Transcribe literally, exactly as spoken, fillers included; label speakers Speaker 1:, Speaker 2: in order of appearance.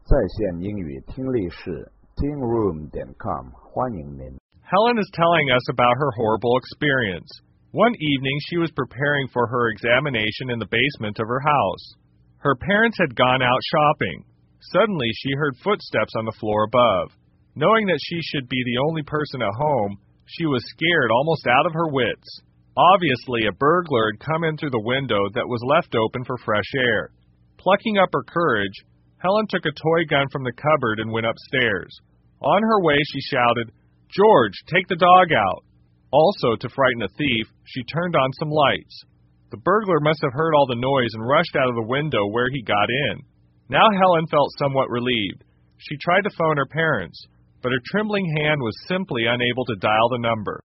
Speaker 1: 在线英语听力室 teen room 点 com 欢迎您。
Speaker 2: Helen is telling us about her horrible experience. One evening, she was preparing for her examination in the basement of her house. Her parents had gone out shopping. Suddenly, she heard footsteps on the floor above. Knowing that she should be the only person at home, she was scared almost out of her wits. Obviously, a burglar had come in through the window that was left open for fresh air. Plucking up her courage, Helen took a toy gun from the cupboard and went upstairs. On her way, she shouted, "George, take the dog out." Also, to frighten the thief, she turned on some lights. The burglar must have heard all the noise and rushed out of the window where he got in. Now Helen felt somewhat relieved. She tried to phone her parents, but her trembling hand was simply unable to dial the number.